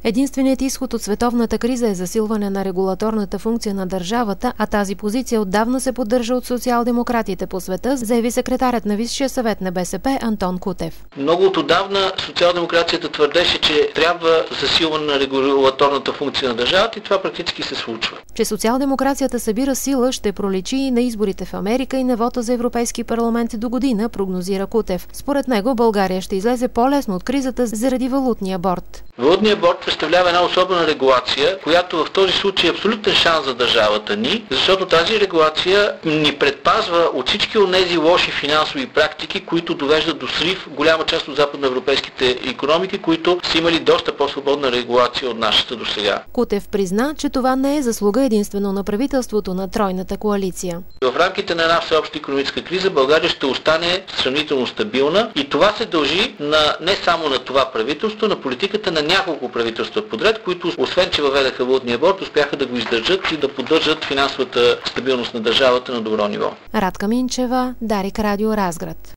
Единственият изход от световната криза е засилване на регулаторната функция на държавата, а тази позиция отдавна се поддържа от социал-демократите по света, заяви секретарят на Висшия съвет на БСП Антон Кутев. Много отдавна социал-демокрацията твърдеше, че трябва засилване на регулаторната функция на държавата и това практически се случва. Че социал-демокрацията събира сила, ще проличи и на изборите в Америка и на вота за Европейски парламент до година, прогнозира Кутев. Според него България ще излезе по-лесно от кризата заради валутния борд. Валутният борд представлява една особена регулация, която в този случай е абсолютен шанс за държавата ни, защото тази регулация ни предпазва от всички от тези лоши финансови практики, които довеждат до срив голяма част от западноевропейските икономики, които са имали доста по-свободна регулация от нашата досега. Кутев призна, че това не е заслуга единствено на правителството на тройната коалиция. В рамките на една всеобща икономическа криза България ще остане сравнително стабилна и това се дължи не само на това правителство, на политиката на няколко правителства подред, които освен че въведаха валутния борд, успяха да го издържат и да поддържат финансовата стабилност на държавата на добро ниво. Радка Минчева, Дарик Радио, Разград.